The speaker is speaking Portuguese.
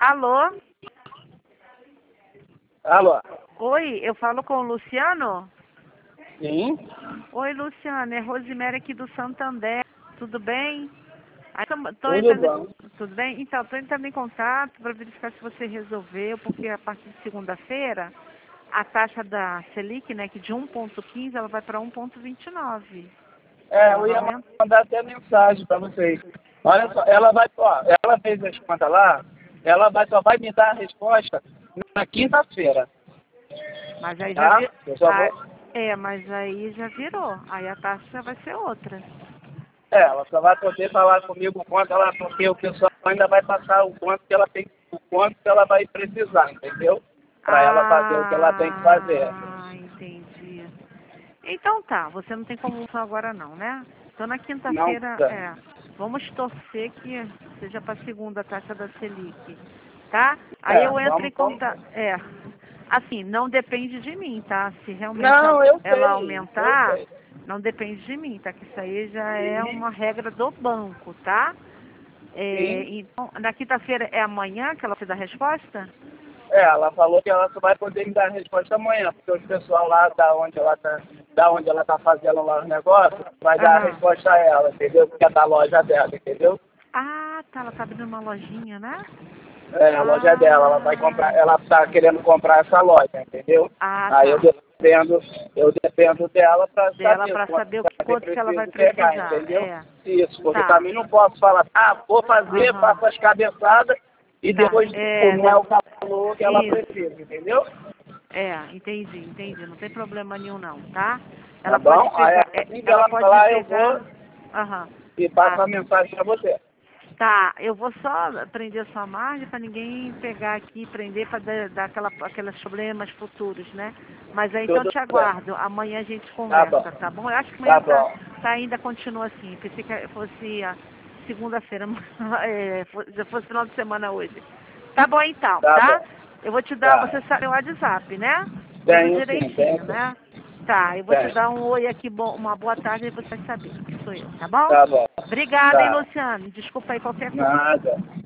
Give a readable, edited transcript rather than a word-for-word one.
Alô? Alô? Oi, eu falo com o Luciano? Sim? Oi, Luciano, é Rosemary aqui do Santander. Tudo bem? Tudo bom. Tudo bem? Então, estou entrando em contato para verificar se você resolveu, porque a partir de segunda-feira, a taxa da Selic, né, que de 1,15, ela vai para 1,29. Eu Ela vai ia aumentar. mandar até mensagem para vocês. Olha só, ela fez as contas lá, só vai me dar a resposta na quinta-feira, Mas aí já tá? virou. Eu só vou, Mas aí já virou. Aí a taxa vai ser outra. ela só vai poder falar comigo o quanto ela, porque o pessoal ainda vai passar o quanto que ela tem, o quanto que ela vai precisar, entendeu? Para ela fazer o que ela tem que fazer. Entendi. Então tá, você não tem como usar agora não, né? Então na Não, quinta-feira, tá. vamos torcer que seja para a segunda taxa da Selic, tá? Aí eu entro em Vamos. contato, assim, não depende de mim, tá? Se realmente Não, eu ela eu aumentar, sei. não depende de mim, tá? Que isso aí já é uma regra do banco, tá? Sim. Então, na quinta-feira é amanhã que ela vai dar a resposta? Ela falou que ela só vai poder me dar a resposta amanhã, porque o pessoal lá da onde ela tá fazendo lá os negócios, vai dar a Aham. resposta a ela, entendeu? Porque é da loja dela, entendeu? Ah, tá, ela tá abrindo uma lojinha, né? A loja é dela, ela vai comprar, ela tá querendo comprar essa loja, entendeu? Aí Tá. eu dependo dela para Dela saber pra quanto saber que eu quanto que ela vai preciso pegar, precisar. entendeu? Isso, porque Tá. também não posso falar, vou fazer, Aham. faço as cabeçadas e Tá. depois não é o valor que ela Isso. precisa, entendeu? Entendi. Não tem problema nenhum não, tá? Tá Ela pode bom? Aí pegar. assim que Ela ela pode falar, eu vou pegar. Aham. e passo Tá. a mensagem para você. Tá, eu vou só prender sua margem para ninguém pegar aqui e prender para dar aqueles problemas futuros, né? Mas aí então eu Tudo te bem. aguardo. Amanhã a gente Tá bom. conversa, tá bom? Eu acho que Tá amanhã bom. ainda continua assim. Pensei que fosse a segunda-feira, já fosse final de semana hoje. Tá bom então, Tá tá? bom. Eu vou te dar, Tá. você sabe o WhatsApp, né? Tudo Tenho sim, direitinho, tenho sim. né? Tá, eu vou te Tenho. dar um oi aqui, uma boa tarde e você vai saber que sou eu, tá bom? Tá bom. Obrigada, hein, Tá. Luciano? Desculpa aí qualquer coisa. Nada.